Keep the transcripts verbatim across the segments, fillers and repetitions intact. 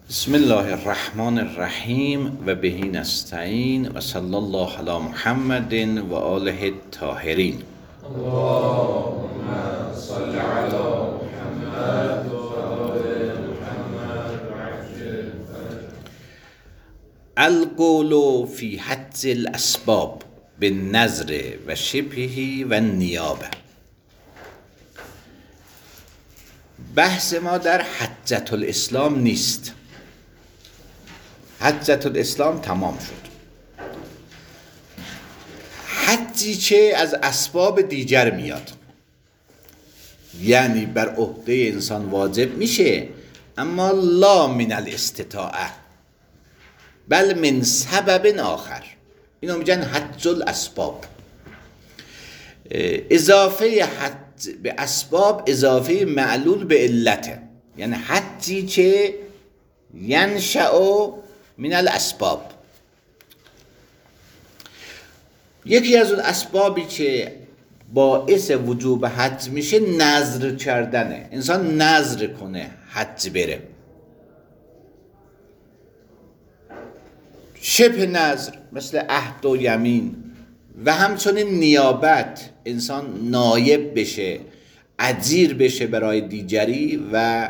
بسم الله الرحمن الرحیم و به نستعین و صلی الله علی محمد و آله الطاهرین. اللهم صل علی محمد و آل محمد و عجل فرجه. القول فی حج الاسباب بالنذر و شبهه و نیابه. بحث ما در حجة الاسلام نیست. حجة الاسلام تمام شد. حجی که از اسباب دیگر میاد، یعنی بر عهده انسان واجب میشه، اما لا من الاستطاعه بل من سبب آخر. اینو میگن حج الاسباب. اضافه حج به اسباب اضافه معلول به علته، یعنی حجی که ینشأ من الاسباب. یکی از اون اسبابی که باعث وجوب حج میشه نذر کردنه. انسان نذر کنه حج بره. شبه نذر مثل عهد و یمین و همچنین نیابت، انسان نایب بشه، اجیر بشه برای دیگری و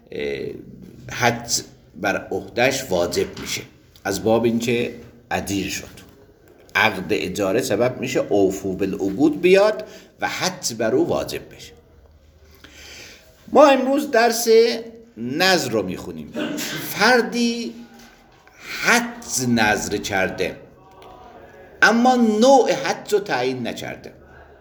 حج بر عهده‌اش واجب میشه از باب اینکه اجیر شد. عقد اجاره سبب میشه اوفو بالعقود بیاد و حج بر او واجب بشه. ما امروز درس نذر رو میخونیم. فردی حج نذر کرده اما نوع حج رو تعیین نکرده،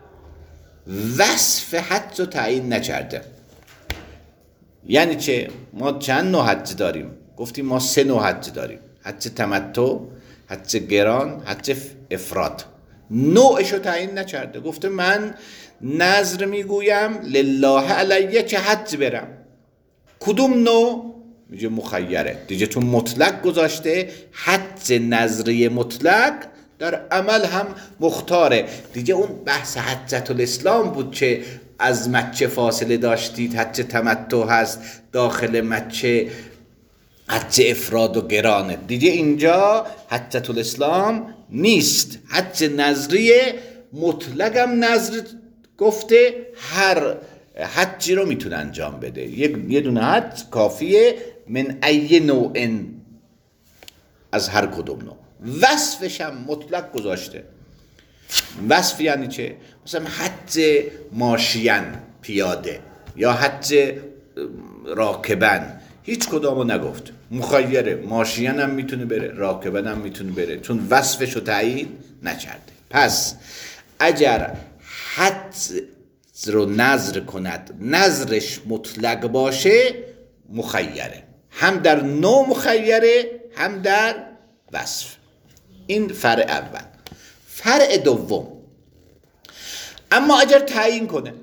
وصف حج رو تعیین نکرده. یعنی چه؟ ما چند نوع حج داریم؟ گفتیم ما سه نوع حج داریم: حج تمتع، حج گران، حج افراد. نوعش رو تعیین نکرده. گفته من نذر میگویم لله علیه که حج برم. کدوم نوع؟ میگه مخیره. دیگه چون مطلق گذاشته، حج نذری مطلق در عمل هم مختاره. دیگه اون بحث حجة الاسلام بود که از مکه فاصله داشتید، حج تمتع هست، داخل مکه حج افراد و گرانه. دیگه اینجا حجة الاسلام نیست. حج نذری مطلق هم نذر گفته هر حجی رو میتونه انجام بده. یه دونه حج کافیه، من ای نوع، از هر کدوم نوع. وصفش هم مطلق گذاشته. وصف یعنی چه؟ مثلا حج ماشین، پیاده، یا حج راکبن. هیچ کدامو نگفت. مخیره. ماشین هم میتونه بره، راکبن هم میتونه بره، چون وصفش رو تعیین نکرده. پس اگر حج رو نذر کند، نذرش مطلق باشه، مخیره. هم در نوع مخیره، هم در وصف. این فرع اول. فرع دوم، اما اگر تعیین کنه،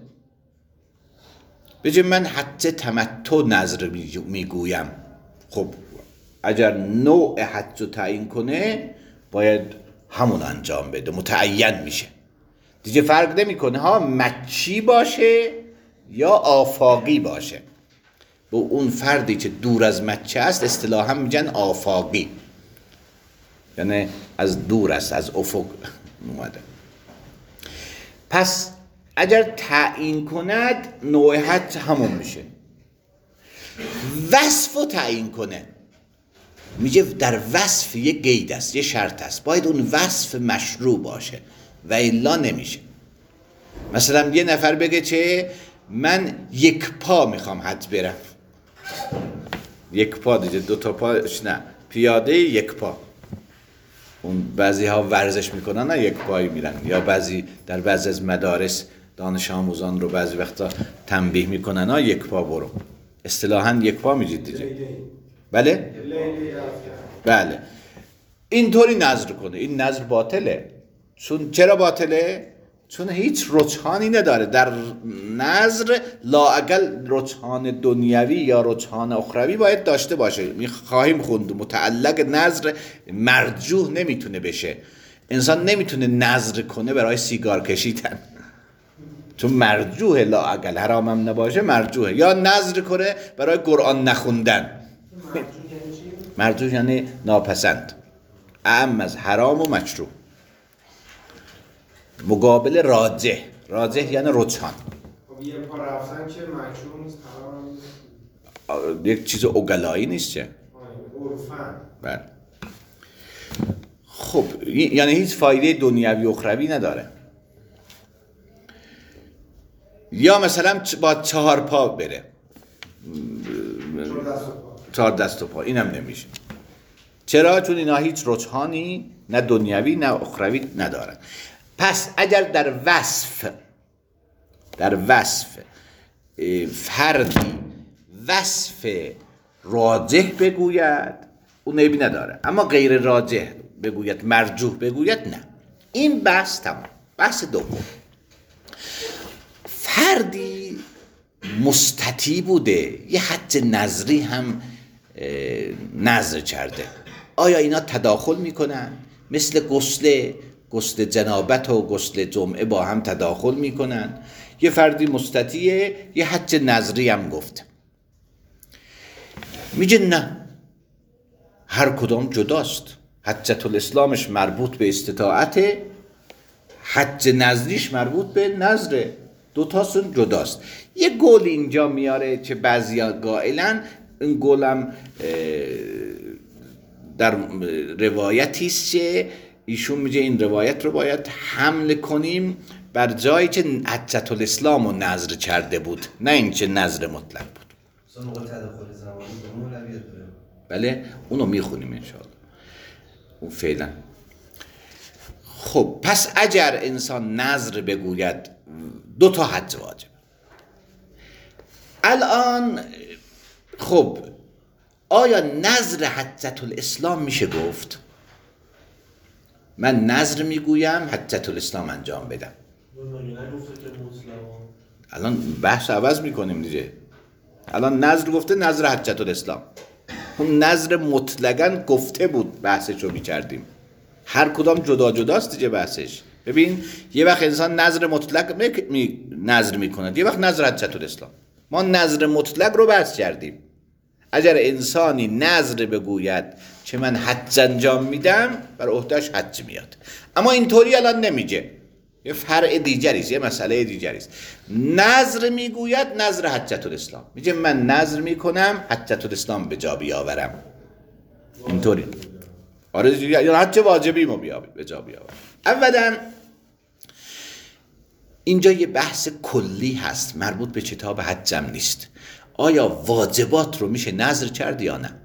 بگه من حج تمتع نذر میگویم، خب اگر نوع حج رو تعیین کنه باید همون انجام بده، متعین میشه. دیگه فرق نمیکنه ها مکی باشه یا آفاقی باشه. به اون فردی که دور از مکه است اصطلاحا میگن آفاقی، یعنی از دور است، از افق اومده. پس اگر تعیین کند نوع حج همون میشه. وصف رو تعیین کنه، میگه در وصف یه قید است، یه شرط است، باید اون وصف مشروع باشه و الا نمیشه. مثلا یه نفر بگه چه من یک پا میخوام حج برم. یک پا دیگه، دو تا پاش نه، پیاده یک پا. اون بعضی ها ورزش میکنن نه یک پایی میرن، یا بعضی در بعضی از مدارس دانش آموزان رو بعضی وقتا تنبیه میکنن ها یک پا برو. اصطلاحاً یک پا میگید دیگه. بله؟ بله. اینطوری نذر کنه. این نذر باطله. چون چرا باطله؟ چون هیچ رجحانی نداره. در نذر لااقل رجحان دنیوی یا رجحان اخروی باید داشته باشه. میخواهیم خوند متعلق نذر مرجوح نمیتونه بشه. انسان نمیتونه نذر کنه برای سیگار کشیدن، چون مرجوح لااقل، حرامم نباشه مرجوحه. یا نذر کنه برای قرآن نخوندن، مرجوح یعنی ناپسند، اعم از حرام و مکروه. مقابل راجح، راجح یعنی رجحان. خب یه پا رفتن که مکروه نیست، حرام نیست، یک چیز اوگلایی نیست چه؟ عرفاً. بله. خب یعنی هیچ فایده دنیوی و اخروی نداره. یا مثلا با چهار پا بره، چهار دست و پا، اینم نمیشه. چرا؟ چون اینا هیچ رجحانی نه دنیوی نه اخروی ندارن. پس اگر در وصف در وصف فردی وصف راجح بگوید اون عیبی نداره، اما غیر راجح بگوید، مرجوح بگوید، نه. این بحث تمام. بحث دوم، فردی مستطیع بوده یه حج نظری هم نظر کرده، آیا اینا تداخل میکنن؟ مثل غسل غسل جنابت و غسل جمعه با هم تداخل میکنن؟ یه فردی مستطیع یه حج نظری هم گفته، میگه نه، هر کدام جداست. حجت الاسلامش مربوط به استطاعت، حج نظریش مربوط به نظره، دوتاشون جداست. یه گول اینجا میاره که بعضیا قائلن، این گولم در روایتی است که ایشون میگه این روایت رو باید حمل کنیم بر جایی که حجت الاسلام رو نظر کرده بود، نه این که نظر مطلق بود. بله اونو میخونیم انشاءالله اون فعلا. خب پس اگر انسان نظر بگوید دو تا حج واجب. الان خب آیا نظر حجت الاسلام میشه گفت؟ من نظر میگویم حجت الاسلام انجام بدم. الان بحث عوض میکنیم دیگه. الان نظر گفته نظر حجت الاسلام، اون نظر مطلقاً گفته بود بحثش رو میکردیم. هر کدام جدا جداست دیگه بحثش. ببین یه وقت انسان نظر مطلق می... نظر میکنه، یه وقت نظر حجت الاسلام. ما نظر مطلق رو بحث کردیم. اگر انسانی نظر بگوید که من حج انجام میدم، بر عهده‌اش حج میاد. اما اینطوری الان نمیگه، یه فرع دیگریست، یه مسئله دیگریست. نظر میگوید نظر حجت الاسلام، میگه من نظر میکنم حجت الاسلام به جا بیاورم. اینطوری آره، یا حج واجبی مو به جا بیاورم. اولا اینجا یه بحث کلی هست مربوط به کتاب حجم نیست. آیا واجبات رو میشه نظر کرد یا نه؟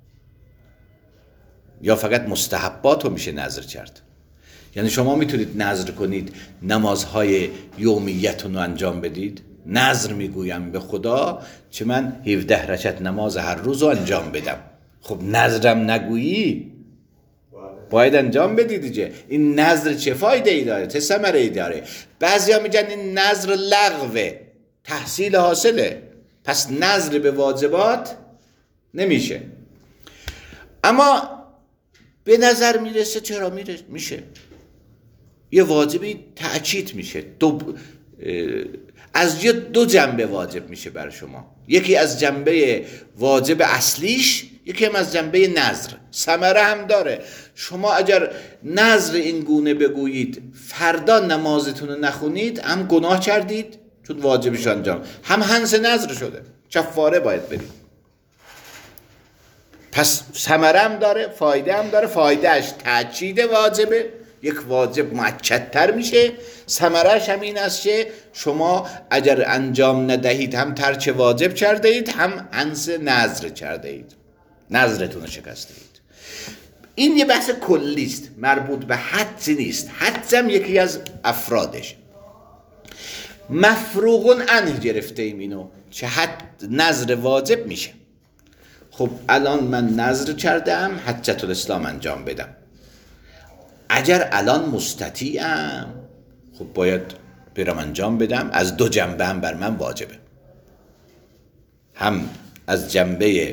یا فقط مستحبات رو میشه نظر کرد؟ یعنی شما میتونید نظر کنید نمازهای یومیتون رو انجام بدید؟ نظر میگویم به خدا که من هفده رکعت نماز هر روز رو انجام بدم. خب نظرم نگویی باید انجام بدی دیگه. این نظر چه فایده ای داره؟ چه ثمره ای داره؟ بعضیا میگن این نظر لغوه، تحصیل حاصله، پس نظر به واجبات نمیشه. اما به نظر میرسه چرا میرسه؟ میشه. یه واجبی تأکید میشه، دو از یه دو جنبه واجب میشه برای شما، یکی از جنبه واجب اصلیش، یکی هم از جنبه نظر. ثمره هم داره. شما اگر نظر این گونه بگویید فردا نمازتون رو نخونید، هم گناه کردید چون واجبش انجام، هم هنس نظر شده، کفاره باید بدید. پس ثمره هم داره، فایده هم داره. فایدهش تأکید واجبه، یک واجب مؤکدتر میشه. ثمرهش هم این است که شما اگر انجام ندهید هم ترک واجب کرده اید، هم هنس نظر کرده اید، نظرتون رو شکسته اید. این یه بحث کلیست، مربوط به حج نیست. حج هم یکی از افرادش. مفروغون عنه گرفته ایم اینو چه حد نظر واجب میشه. خب الان من نظر کردم حجت الاسلام انجام بدم. اگر الان مستطیعم، خب باید برم انجام بدم. از دو جنبه هم بر من واجبه، هم از جنبه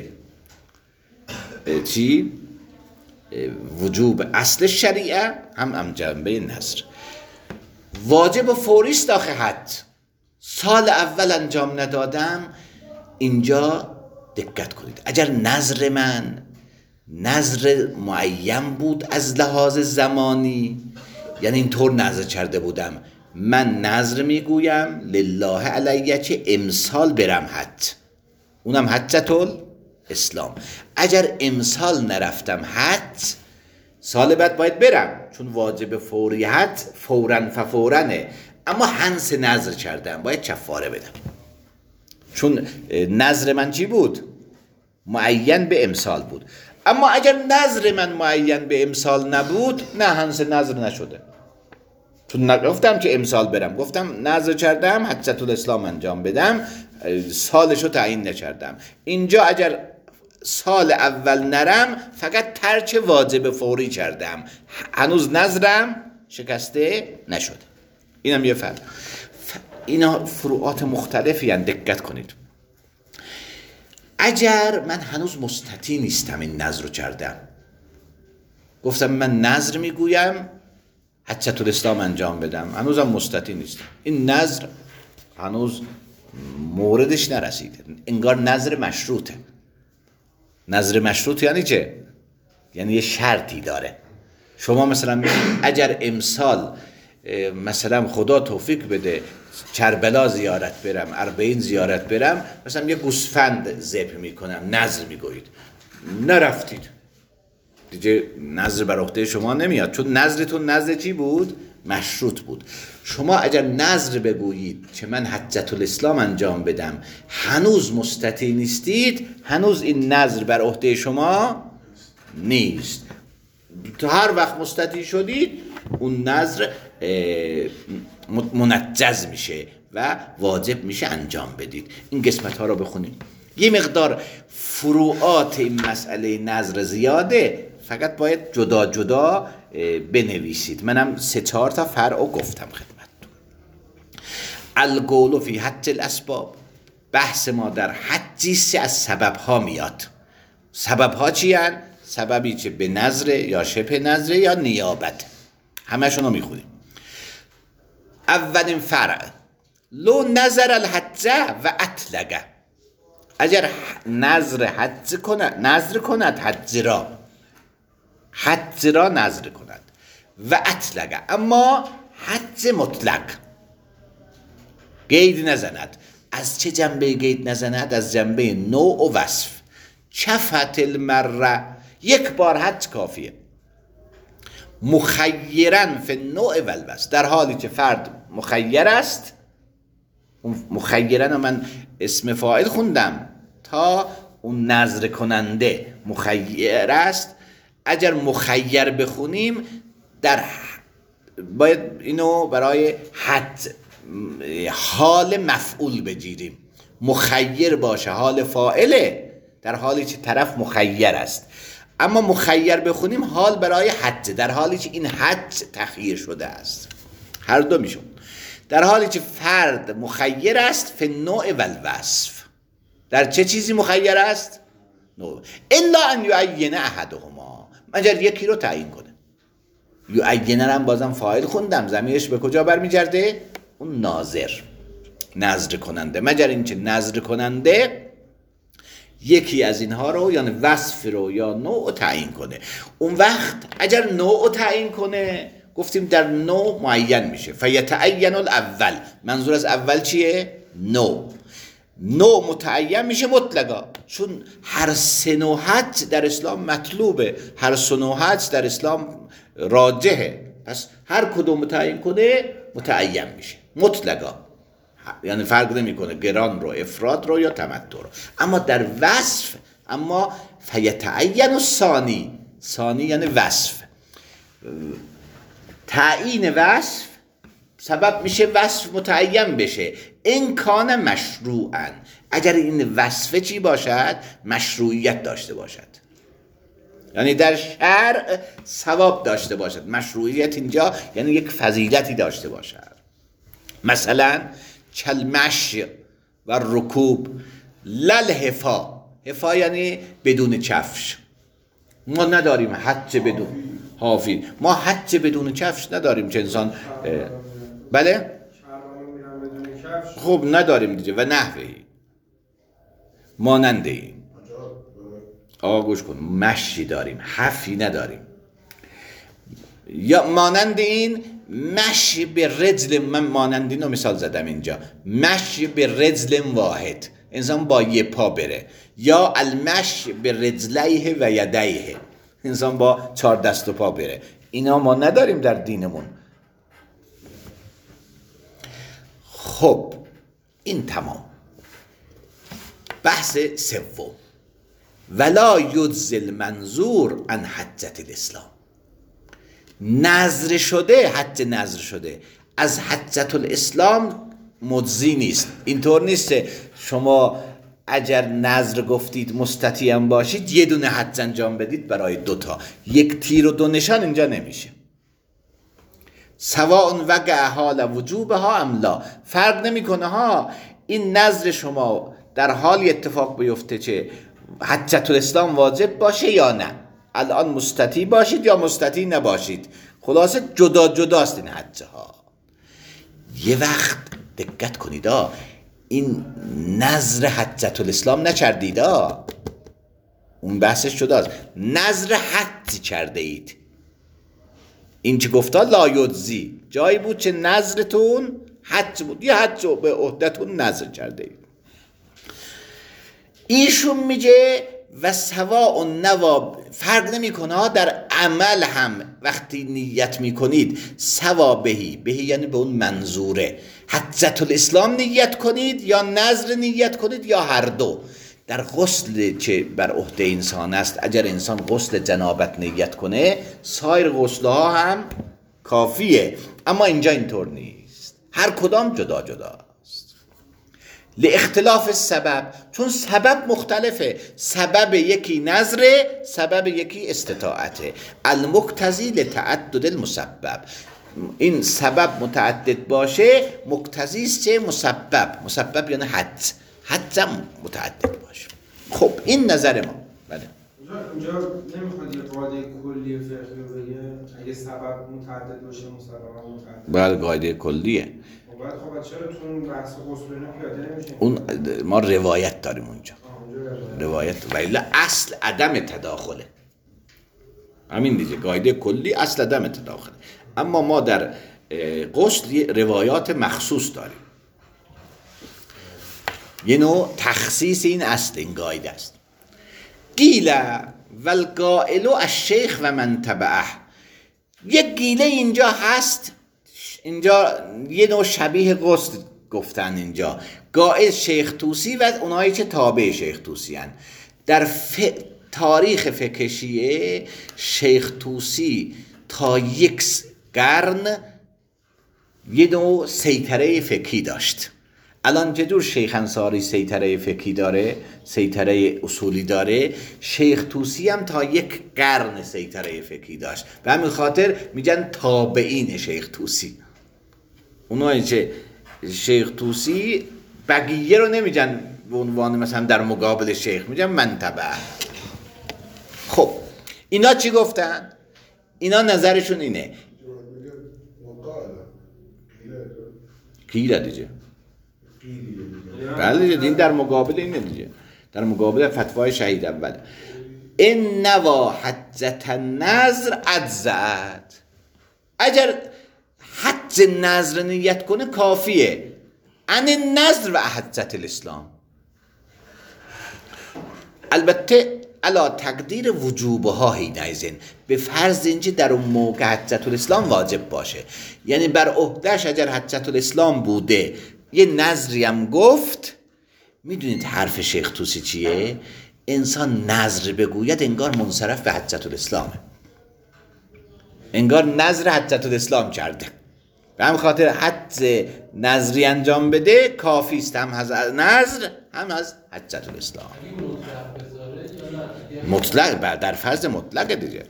چی؟ وجوب اصل شریعه، هم هم جنبه نظر. واجب و فوریست آخه حج. سال اول انجام ندادم، اینجا دقت کنید، اگر نظر من نظر معین بود از لحاظ زمانی، یعنی اینطور نظر کرده بودم من نظر میگویم لله علیه که امسال برم حج، اونم حجت الاسلام. اگر امسال نرفتم حج، سال بعد باید برم، چون واجب فوری حج فوراً فورانه، اما هنس نظر کردم باید کفاره بدم، چون نظر من چی بود؟ معین به امسال بود. اما اگر نظر من معین به امسال نبود، نه هنس نظر نشده، چون نگفتم که امسال برم، گفتم نظر کردم حجت الاسلام انجام بدم، سالشو تعیین نکردم. اینجا اگر سال اول نرم فقط ترک واجب فوری کردم، هنوز نظرم شکسته نشده. اینم یه فرق. اینا فروعات مختلفی هستند، دقت کنید. اگر من هنوز مستطیع نیستم این نظر رو کردم، گفتم من نظر میگویم حجت الاسلام انجام بدم، هنوزم مستطیع نیستم، این نظر هنوز موردش نرسیده، انگار نظر مشروطه. نظر مشروط یعنی چه؟ یعنی یه شرطی داره. شما مثلا اگر امسال مثلا خدا توفیق بده کربلا زیارت برم، اربعین زیارت برم، مثلا یه گوسفند ذبح میکنم، نظر میگویید، نرفتید، دیگه نظر بر عهده شما نمیاد، چون نظرتون نظر چی بود؟ مشروط بود. شما اگر نظر بگویید که من حجت الاسلام انجام بدم، هنوز مستطیع نیستید، هنوز این نظر بر عهده شما نیست. تا هر وقت مستطیع شدید اون نظر منجز میشه و واجب میشه انجام بدید. این قسمت ها رو بخونید. یه مقدار فروعات این مسئله نظر زیاده، فقط باید جدا جدا بنویسید. منم سه چهار تا فرع گفتم خدمتتون. القول فی حج الاسباب، بحث ما در حجی سه از سبب ها میاد. سبب ها چی هن؟ سببی که به نظر یا شبه نظر یا نیابت، همشون رو میخونیم. اولین فرع، لو نظر الحج و اطلقه، اگر نظر حج کند، نظر کند حج را، حج را نظر کند و اطلقه، اما حج مطلق قید نزند. از چه جنبه قید نزند؟ از جنبه نوع و وصف. کفت المره، یک بار حج کافیه. مخیرن فی النوع و الوصف، در حالی که فرد مخیر است. مخیرن من اسم فاعل خوندم تا اون نظر کننده مخیر است. اگر مخیر بخونیم در باید اینو برای حد حال مفعول بگیریم. مخیر باشه حال فاعله، در حالی که طرف مخیر است. اما مخیر بخونیم حال برای حد، در حالی که این حد تخییر شده است. هر دو میشون. در حالی که فرد مخیر است فی النوع و الوصف. در چه چیزی مخیر است؟ نوع. الا ان یعین احدهما، مگر یکی رو تعیین کنه. یعین هم بازم فاعل خوندم، ضمیرش به کجا برمیگرده؟ اون ناظر، نظر کننده. مگر اینکه نظر کننده یکی از اینها رو، یعنی وصف رو یا نوع تعیین کنه. اون وقت اگر نوع تعیین کنه، گفتیم در نوع معین میشه. فیتعین الاول، منظور از اول چیه؟ نوع. نوع متعین میشه مطلقا، چون هر سه نوع حج در اسلام مطلوبه، هر سه نوع حج در اسلام راجحه. پس هر کدوم متعین کنه متعین میشه مطلقا، یعنی فرق نمیکنه قران رو، افراد رو یا تمتع رو. اما در وصف، اما فیتعین الثانی، ثانی یعنی وصف. تعیین وصف سبب میشه وصف متعین بشه. این کان مشروعا، اگر این وصف چی باشد؟ مشروعیت داشته باشد، یعنی در شرع ثواب داشته باشد. مشروعیت اینجا یعنی یک فضیلتی داشته باشد. مثلا کلمش و رکوب للحفا، حفا یعنی بدون کفش. ما نداریم حج بدون حافی، ما حج بدون کفش نداریم که انسان بله خب نداریم دیگه. و نحوی ماننده این آقا گوش کن، مشی داریم، حفی نداریم. یا مانند این مشی به رجل، من مانند اینو مثال زدم اینجا، مشی به رجل واحد، انسان با یه پا بره، یا المشی به رجلیه و یدیه، انسان با چهار دست و پا بره. اینا ما نداریم در دینمون. خب این تمام. بحث سوم، ولا یجزی المنظور عن حجة الاسلام. نظر شده، حج نظر شده از حجة الاسلام مجزی نیست. اینطور نیست شما اگر نظر گفتید مستطیع هم باشید یه دونه حج انجام بدید برای دوتا، یک تیر و دو نشان اینجا نمیشه. سواء وقع حال وجوبها ام لا، فرق نمیکنه ها این نظر شما در حالی اتفاق بیفته که حجة الاسلام واجب باشه یا نه، الان مستطیع باشید یا مستطیع نباشید، خلاصه جدا جداست این حجه ها. یه وقت دقت کنید ها، این نظر حجة الاسلام نکردید ها، اون بحثش جداست. نظر حج کرده اید، این چه گفتا لا یجزی، جایی بود چه نظرتون حج بود، یه حج رو به عهدتون نظر کرده اید. ایشون میگه و سواء نوا، فرق نمیکنه ها در عمل هم وقتی نیت میکنید سوا بهی، بهی یعنی به اون منظوره، حجة الاسلام نیت کنید یا نظر نیت کنید یا هر دو. در غسل که بر عهده انسان است، اگر انسان غسل جنابت نیت کنه سایر غسلها هم کافیه، اما اینجا اینطور نیست، هر کدام جدا جدا. لاختلاف السبب، چون سبب مختلفه، سبب یکی نظره، سبب یکی استطاعته. المقتضی لتعدد المسبب، این سبب متعدد باشه مقتضی است چه مسبب، مسبب یعنی حد، حد هم متعدد باشه. خب این نظر ما. بله اینجا نمیخواد یه قاعده کلی فقهی رو بگه اگه سبب متعدد باشه مسبب هم متعدد؟ بله قاعده کلیه. بعد خب چرا تو اون بحث غسل اینا پیاده نمیشه؟ اون ما روایت داریم اونجا، روایت، ولی اصل عدم تداخله، همین دیگه، قاعده کلی اصل عدم تداخله. اما ما در غسل روایات مخصوص داریم، یه نوع تخصیص این اصل، این قاعده است. قیل والقائل الشیخ و من تبعه، یک گیله اینجا هست، اینجا یه نوع شبیه غسل گفتن، اینجا قائل شیخ طوسی و اونایی که تابع شیخ طوسی هن. در ف... تاریخ فقه شیعه شیخ طوسی تا یک قرن یه نوع سیطره فقهی داشت. الان چجور شیخ انصاری سیطره فقهی داره، سیطره اصولی داره، شیخ طوسی هم تا یک قرن سیطره فقهی داشت. به همین خاطر میگن تابعین شیخ طوسی. اونایی که شیخ طوسی بقیه رو نمیگن به عنوان مثلا در مقابل شیخ، میگن منتبه. خب اینا چی گفتن؟ اینا نظرشون اینه. قیل دیگه، بله دیگه، این در مقابل اینه دیگه، در مقابل فتوای شهید اول. این نوا حجة النظر اجزأت، اگر حج نظر نیت کنه کافیه، ان نظر و حجة الاسلام. البته علا تقدیر وجوبها حینئذ، به فرض اینکه در اون موقع حجة الاسلام واجب باشه، یعنی بر عهده‌اش اگر حجة الاسلام بوده یه نظری هم گفت. میدونید حرف شیخ طوسی چیه؟ انسان نظر بگوید انگار منصرف به حجة الاسلامه، انگار نظر حجة الاسلام کرده، به همین خاطر حج نظری انجام بده کافی است، هم از نظر هم از حجة الاسلام. مطلق، در فرض مطلق دیگه.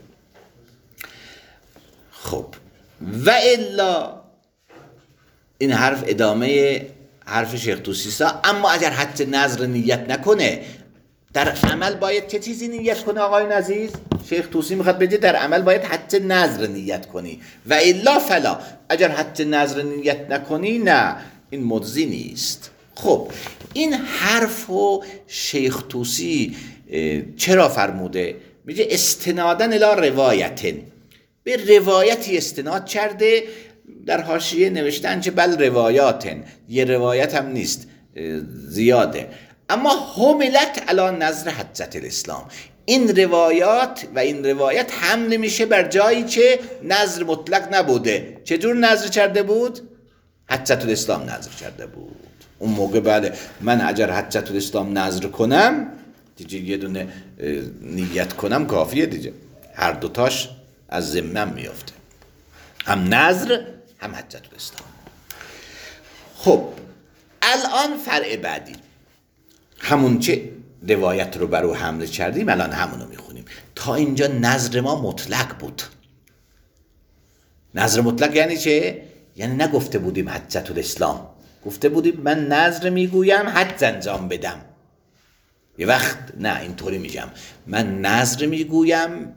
خب و الا، این حرف ادامه حرف شیخ طوسی است. اما اگر حج نظر نیت نکنه، در عمل باید چه چیزی نیت کنه آقای عزیز؟ شیخ طوسی میخواد بگه در عمل باید حج نظر نیت کنی، و الا فلا، اگر حج نظر نیت نکنی نه، این مجزی نیست. خب این حرفو شیخ طوسی چرا فرموده؟ میگه استنادن الی روایتن، به روایتی استناد کرده. در حاشیه نوشتن که بل روایاتن، یه روایت هم نیست، زیاده. اما حملت علی نظر حجت الاسلام، این روایات و این روایت حمل میشه بر جایی که نظر مطلق نبوده. چجور نظر کرده بود؟ حجت الاسلام نظر کرده بود. اون موقع بله من اگر حجت الاسلام نظر کنم دیگه یه دونه نیت کنم کافیه دیگه، هر دوتاش از ذمم میافته، هم نظر هم حجت الاسلام. خب الان فرع بعدی، همون چه روایت رو برو حمله کردیم الان همونو میخونیم. تا اینجا نظر ما مطلق بود. نظر مطلق یعنی چه؟ یعنی نگفته بودیم حجت الاسلام، گفته بودیم من نظر میگویم حج انجام بدم. یه وقت نه اینطوری میگم، من نظر میگویم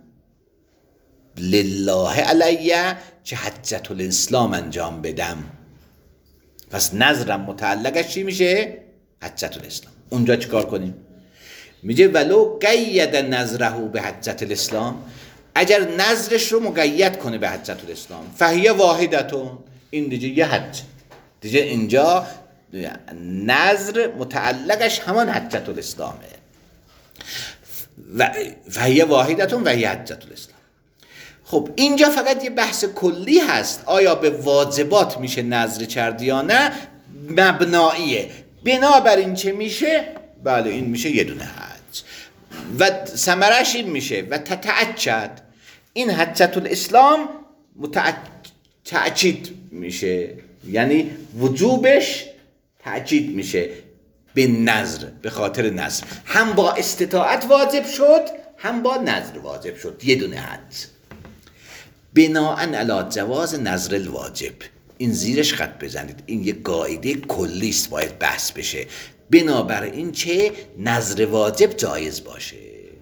لله علیه که حجت الاسلام انجام بدم، پس نظرم متعلقش چی میشه؟ حجت الاسلام. اونجا چیکار کنیم؟ میگه ولو قید نظره به حجت الاسلام، اگر نظرش رو مقید کنه به حجت الاسلام، فهیه واحدتون، این دیگه یه حج دیگه، اینجا نظر متعلقش همان حجت الاسلامه. و فهیه واحدتون و هی حجت الاسلام. خب اینجا فقط یه بحث کلی هست، آیا به واجبات میشه نظر کرد یا نه؟ مبناییه. بنابر این چه میشه؟ بله این میشه یه دونه حج و ثمرش این میشه و تتعجد، این حجت الاسلام تأکید میشه، یعنی وجوبش تأکید میشه به نظر، به خاطر نظر هم با استطاعت واجب شد هم با نظر واجب شد، یه دونه حج. بناءً علی جواز نظر الواجب، این زیرش خط بزنید، این یه قاعده کلی است باید بحث بشه. بنابر این چه نظر واجب جایز باشه،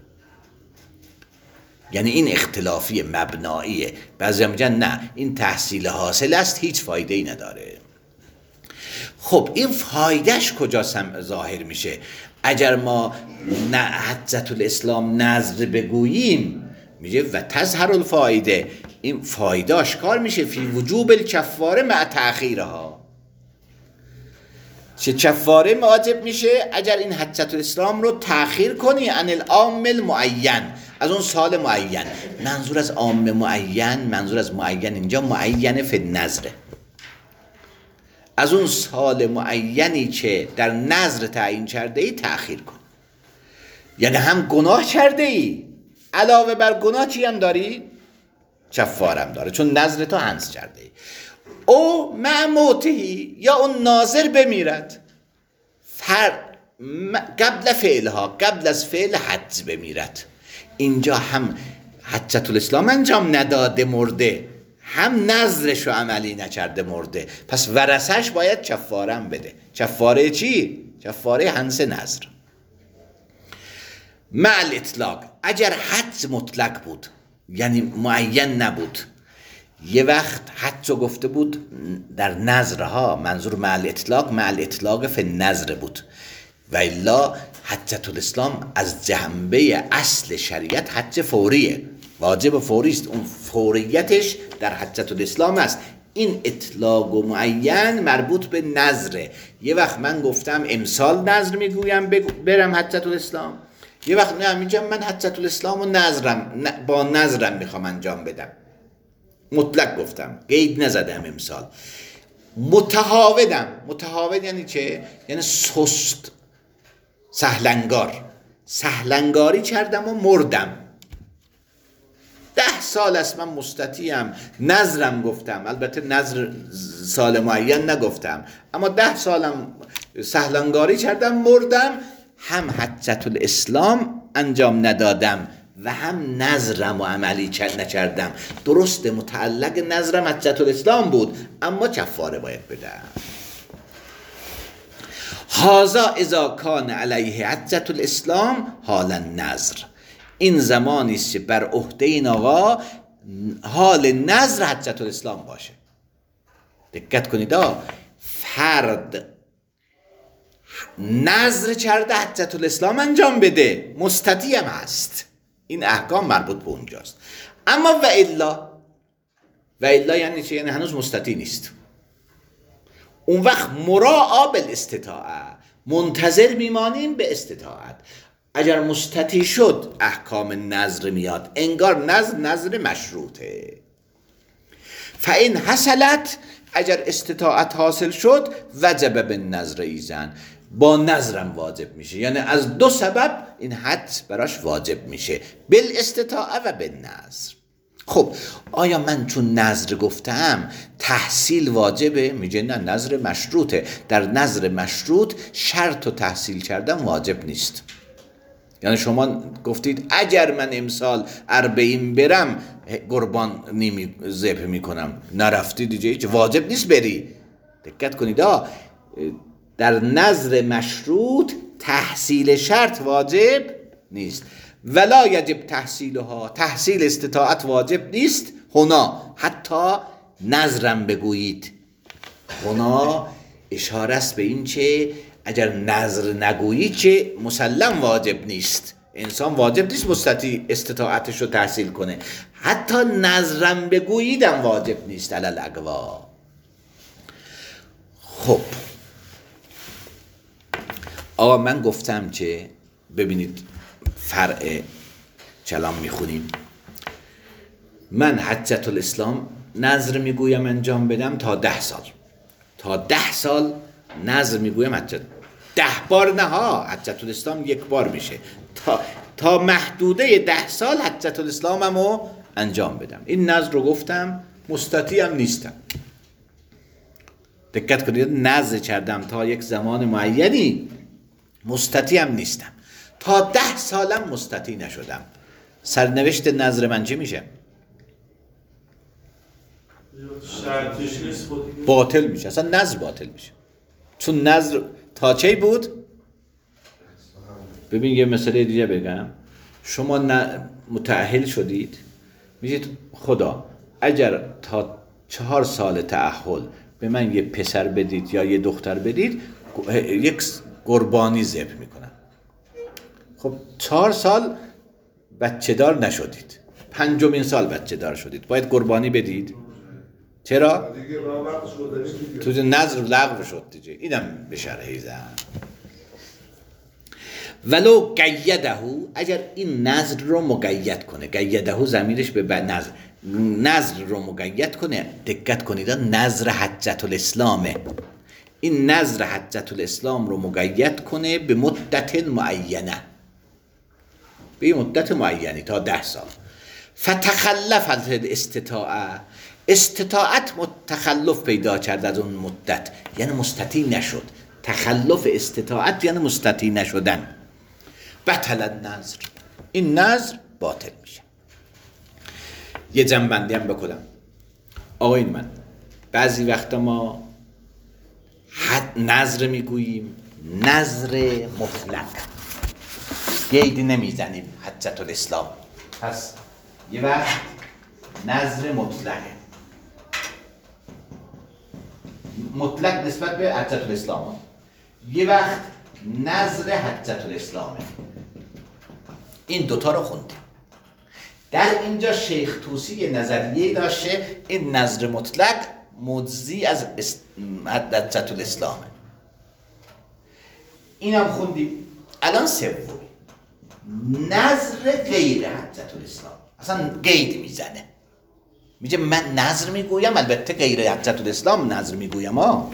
یعنی این اختلافی مبناییه. بعضی هم میگن نه این تحصیل حاصل است هیچ فایده ای نداره. خب این فایدهش کجا ظاهر میشه؟ اگر ما حجت الاسلام نظر بگوییم، میگه و تظهر الفایده، این فایده آشکار میشه فی وجوب الکفاره مع تأخیرها، چه کفاره واجب میشه اگر این حجت الاسلام رو تأخیر کنی عن العام المعین، از اون سال معین. منظور از عام معین، منظور از معین اینجا معین فی النظر، از اون سال معینی که در نظر تعیین کرده ای تأخیر کن. یعنی هم گناه کرده ای، علاوه بر گناه چی هم داری؟ کفارم داره، چون نظر تو حنث کرده ای. او مع موتهی، یا اون ناظر بمیرد فر قبل فعلها، قبل از فعل حج بمیرد. اینجا هم حجت الاسلام انجام نداده مرده، هم نظرش رو عملی نکرده مرده، پس ورثش باید کفارم بده. کفاره چی؟ کفاره حنث نظر. مع الاطلاق، اگر حج مطلق بود یعنی معین نبود، یه وقت حج رو گفته بود در نظرها، منظور مع الاطلاق مع الاطلاق فی النظر بود، و الا حجت الاسلام از جنبه اصل شریعت حج فوریه، واجب فوری است، اون فوریتش در حجت الاسلام است. این اطلاق و معین مربوط به نظره. یه وقت من گفتم امسال نظر میگویم برم حجت الاسلام، یه وقت نه میگم من حجت الاسلام و نظرم با نظرم میخوام انجام بدم، مطلق گفتم، قید نزدم امسال. متهاودم، متهاود یعنی چه؟ یعنی سست، سهلنگار، سهلنگاری کردم و مردم. ده سال است من مستطیعم، نظرم گفتم، البته نظر سال معین نگفتم، اما ده سالم سهلنگاری کردم مردم، هم حجت الاسلام انجام ندادم و هم نظرم و عملی نکردم. درست متعلق نظرم حجت الاسلام بود، اما کفاره باید بدم. هذا اذا کان علیه حجت الاسلام حال النظر، این زمانی است که بر عهده این آقا حال نظر حجت الاسلام باشه. دقت کنید، فرد نذر کرده حجت الاسلام انجام بده، مستطیع هم هست. این احکام مربوط به اونجاست. اما و الا، و الا یعنی چه؟ یعنی هنوز مستطیع نیست. اون وقت مراعا بالاستطاعه، منتظر میمانیم به استطاعت. اگر مستطیع شد احکام نذر میاد، انگار نذر نذر مشروطه. فإن حصلت، اگر استطاعت حاصل شد، وجب بالنذر ایزن، با نذرم واجب میشه. یعنی از دو سبب این حد براش واجب میشه، بالاستطاعه و بالنذر. خب آیا من چون نذر گفتم تحصیل واجبه؟ میگه نه، نذر مشروطه. در نذر مشروط شرط و تحصیل کردن واجب نیست. یعنی شما گفتید اگر من امسال اربعین برم قربان نمی ذبح میکنم، نرفتی دیگه هیچ، واجب نیست بری. دقت کنید، در نذر مشروط تحصیل شرط واجب نیست. ولا یجب تحصیلها، تحصیل استطاعت واجب نیست. هنا حتی نذرم بگویید، هنا اشاره است به این چه اگر نذر نگویی چه مسلم واجب نیست. انسان واجب نیست مستطیع استطاعتش رو تحصیل کنه، حتی نذرم بگوییدم واجب نیست علی الاقوا. خب آقا من گفتم که ببینید فرع کلام میخونیم، من حجت الاسلام نذر میگویم انجام بدم تا ده سال، تا ده سال نذر میگویم حجت، ده بار نه ها، حجت الاسلام یک بار میشه، تا تا محدوده ده سال حجت الاسلاممو انجام بدم. این نذر رو گفتم، مستطیعم نیستم. دقت کنید، نذر کردم تا یک زمان معینی، مستطیعم نیستم. تا ده سالم مستطیع نشدم، سرنوشت نذر من چی میشه؟ باطل میشه، اصلا نذر باطل میشه. چون نذر تا چی بود؟ ببین یه مسئله دیگه بگم، شما متأهل شدید، میگید خدا اگر تا چهار سال تأهل به من یه پسر بدید یا یه دختر بدید، یک قربانی ذبح میکنم. خب چهار سال بچه دار نشدید، پنجمین سال بچه دار شدید، باید قربانی بدید. چرا؟ تو نذر لغو شد دیگه. اینم به شرحی زن. ولو قیده، اگر این نذر رو مقید کنه، قیده ضمیرش به نذر، نذر رو مقید کنه. دقت کنید، نذر حجت الاسلامه. این نذر حجت الاسلام رو مقید کنه به مدت معینه، به مدت معینی تا ده سال. فتخلف الاستطاعه، استطاعت تخلف پیدا کرد از اون مدت، یعنی مستطیع نشد. تخلف استطاعت یعنی مستطیع نشدن. بطل النذر، این نذر باطل میشه. یه جنبندی هم بکنم. آقایون من بعضی وقتا ما حد نذر میگوییم، نذر مطلق، قیدی نمیزنیم حجت الاسلام. پس یه وقت نذر مطلقه، مطلق نسبت به حجت الاسلام، یه وقت نذر حجت الاسلامه. این دوتا رو خوندیم. در اینجا شیخ طوسی یه نظریه داشته، این نذر مطلق مجزی از حجت الاسلامه. اینم خوندیم. الان سوم نذر غیر حجت الاسلام، اصلا قید میزنه، میگه من نذر میگویم، البته غیر حجت الاسلام نذر میگویم ها.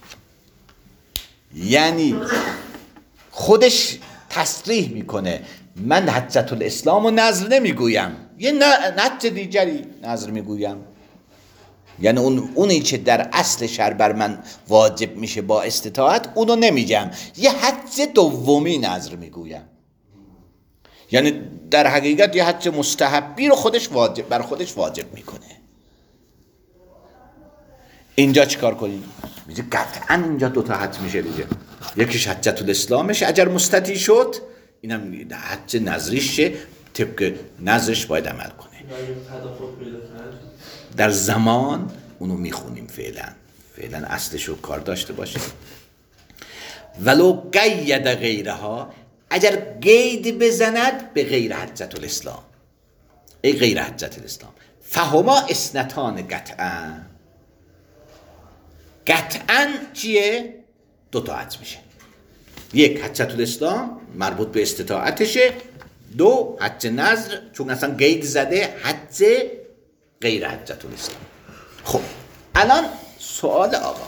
یعنی خودش تصریح میکنه من حجت الاسلام و نذر نمیگویم، یه نهج دیگری نذر میگویم. یعنی اون اونی که در اصل شرع بر من واجب میشه با استطاعت، اونو نمیگم، یه حج دومی نذر میگویم. یعنی در حقیقت یه حج مستحبی رو خودش واجب بر خودش واجب میکنه. اینجا چیکار کنیم؟ میگه قطعا اینجا دو تا حج میشه دیگه. یکیش حجت الاسلامش اگر مستطیع شد، اینم حج نذریش شه، طبق نذرش باید عمل کنه. در زمان اونو میخونیم، فعلا فعلا اصلش رو کار داشته باشه. ولو قید غیرها، اگر قید بزند به غیر حجت الاسلام، ای غیر حجت الاسلام، فهما اثنتان قطعا. قطعا چیه؟ دو تا حج میشه. یک حجت الاسلام مربوط به استطاعتشه، دو حج نظر چون اصلا قید زده حج غیر حجت الاسلام. خب الان سوال آقا،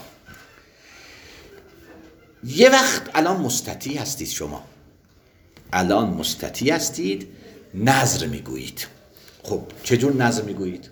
یه وقت الان مستطیع هستید شما، الان مستطیع هستید نظر میگویید. خب چجور نظر میگویید؟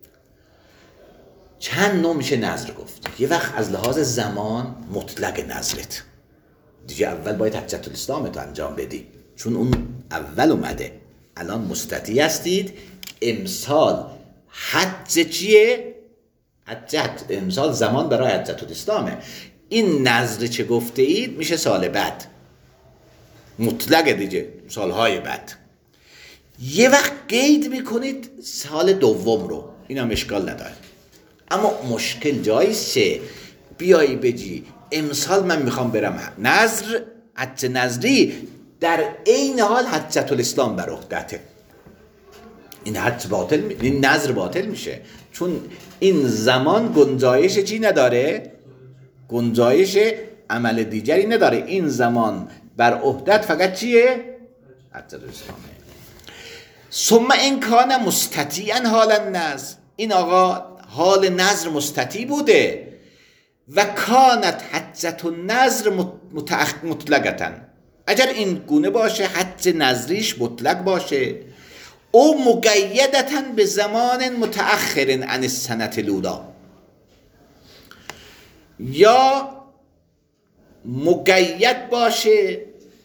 چند نوع میشه نظر گفت. یه وقت از لحاظ زمان مطلق نظرت دیگه اول باید حجت الاسلامت انجام بدی چون اون اول اومده. الان مستطیع هستید امسال حج چیه؟ حج امسال زمان برای حجت الاسلامه. این نظر چه گفته اید میشه سال بعد، مطلق دیگه سالهای بعد. یه وقت قید میکنید سال دوم رو، این هم اشکال نداره. اما مشکل جاییست چه بیایی بگی امسال من میخوام برم نظر حج نظری، در عین حال حجت الاسلام بر عهدته. این حج باطل می... این نظر باطل میشه چون این زمان گنجایش چی نداره؟ گنجایش عمل دیگری نداره. این زمان بر عهدت فقط چیه؟ حجت الاسلامه. ثم این کان مستطیعا حال النظر، این آقا حال نظر مستطیع بوده و کانت حجت النظر مطلقتا، اگر این گونه باشه حج نظریش مطلق باشه، او مقیدتا به زمان متأخر عن السنة الاولی، یا مقید باشه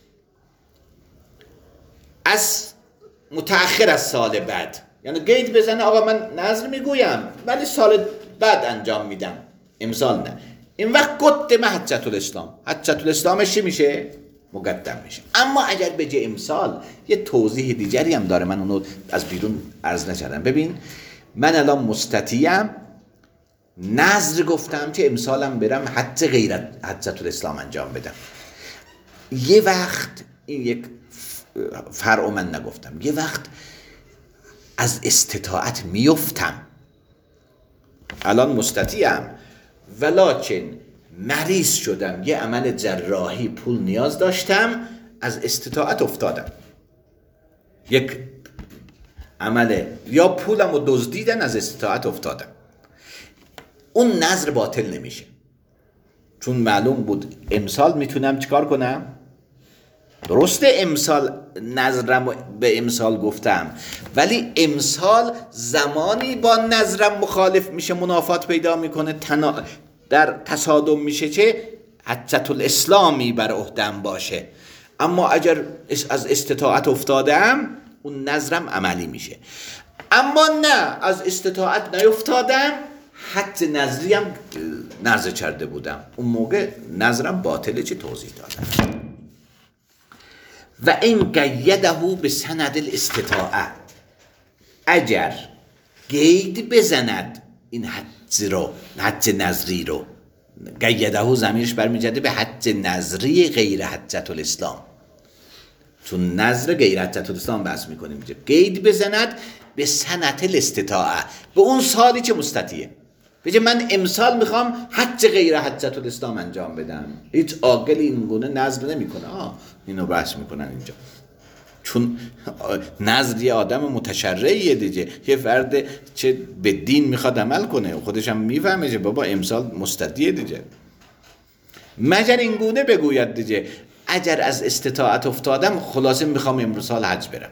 از متأخر از سال بعد. یعنی قید بزنه آقا من نظر میگویم ولی سال بعد انجام میدم، امسال نه. این وقت قدم حجت الاسلام، حجت الاسلامش چی میشه؟ مقدم میشه. اما اگر بگه امسال، یه توضیح دیگری هم داره، من اونو از بیرون عرض نکردم. ببین من الان مستطیعم نظر گفتم که امسالم برم حج غیر حجت الاسلام انجام بدم. یه وقت این یک فرع من نگفتم، یه وقت از استطاعت میفتم، الان مستطیعم ولکن مریض شدم، یه عمل جراحی پول نیاز داشتم، از استطاعت افتادم، یک عمل یا پولم رو دزدیدن از استطاعت افتادم، اون نظر باطل نمیشه چون معلوم بود امسال میتونم چیکار کنم. درسته امسال نظرم به امسال گفتم ولی امسال زمانی با نظرم مخالف میشه، منافات پیدا میکنه، تنا... در تصادم میشه چه حجت الاسلامی بر عهدم باشه. اما اگر از استطاعت افتادم اون نظرم عملی میشه. اما نه از استطاعت نیفتادم، حج نظریم نظر کرده بودم، اون موقع نظرم باطله. چه توضیح دادم؟ و این قیده به سند الاستطاعه، اگر قید بزند این حج رو، حج نظری رو، قیده ضمیرش برمیگرده به حج نظری غیر حجت الاسلام چون نظر غیر حجت الاسلام بحث میکنیم. قید بزند به سند الاستطاعه، به اون سالی که مستطیعه. بگه من امسال میخوام حج غیر حجت الاسلام انجام بدم، هیچ عاقل این گونه نظر نمیکنه. آه اینو بحث میکنن اینجا چون نظر یه آدم متشرعیه دیگه، یه فرد چه به دین میخواد عمل کنه خودش هم میفهمه که بابا امسال مستطیعه دیگه، مگر این گونه بگوید دیگه اگر از استطاعت افتادم خلاصه میخوام امسال حج برم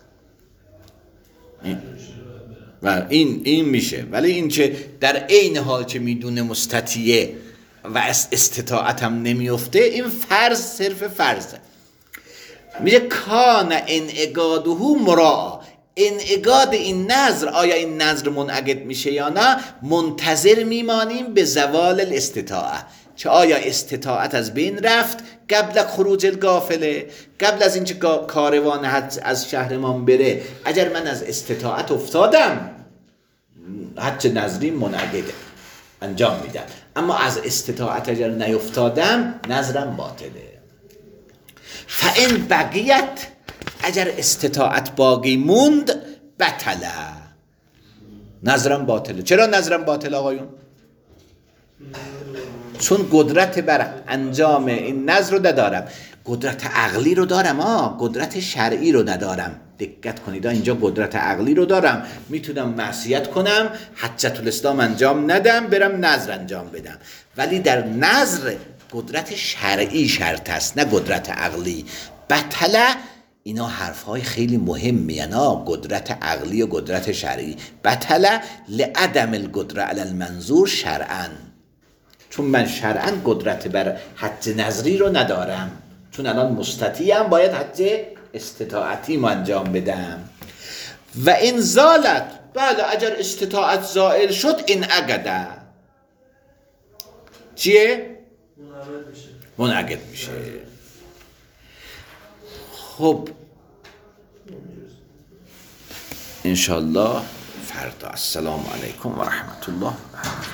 و این این میشه. ولی این که در عین حال که میدونه مستطیعه و از استطاعت هم نمیفته، این فرض صرف فرضه. میگه کان انعقاده مراعا، انعقاد این نظر، آیا این نظر منعقد میشه یا نه، منتظر میمانیم به زوال الاستطاعه، چه آیا استطاعت از بین رفت قبل خروج القافله، قبل از اینکه کاروان حج از شهرمان بره، اگر من از استطاعت افتادم حج نظری منعقده. انجام میدم. اما از استطاعت اگر نیفتادم نظرم باطله. فان بقیت، اگر استطاعت باقی موند، بطله، نظرم باطله. چرا نظرم باطله آقایون؟ چون قدرت بر انجام این نظر رو ندارم. قدرت عقلی رو دارم، آه قدرت شرعی رو ندارم. دقت کنید، اینجا قدرت عقلی رو دارم، میتونم معصیت کنم، حجت الاسلام انجام ندم، برم نظر انجام بدم. ولی در نظر قدرت شرعی شرط است، نه قدرت عقلی. بطله، اینا حرفهای خیلی مهمی هستند، قدرت عقلی و قدرت شرعی. بطله لعدم القدره علی المنظور شرعا، چون من شرعا قدرت بر حج نظری رو ندارم، چون الان مستطیعم، باید حج استطاعتی ما انجام بدم. و این زالت، بله اگر استطاعت زائل شد، این اگده چیه؟ منعقد میشه. خب انشالله فردا. السلام علیکم و رحمت الله.